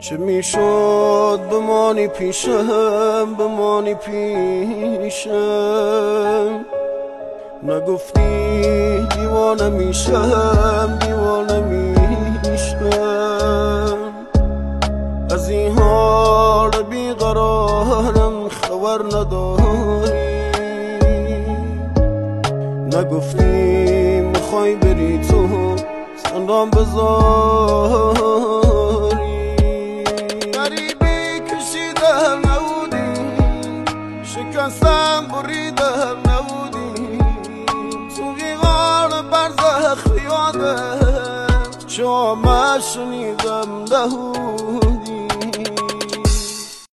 چه میشد بمانی پیشم، بمانی پیشم. نگفتی دیوانه میشم، دیوانه میشم. از این حال بیقرارم خبر نداری. نگفتی میخوای بری تو زندان بذاری. غریبی کشیدم نبودی، شکستم بریدم نبودی. تو غیغان برزخ یادم چه آمد شنیدم نبود.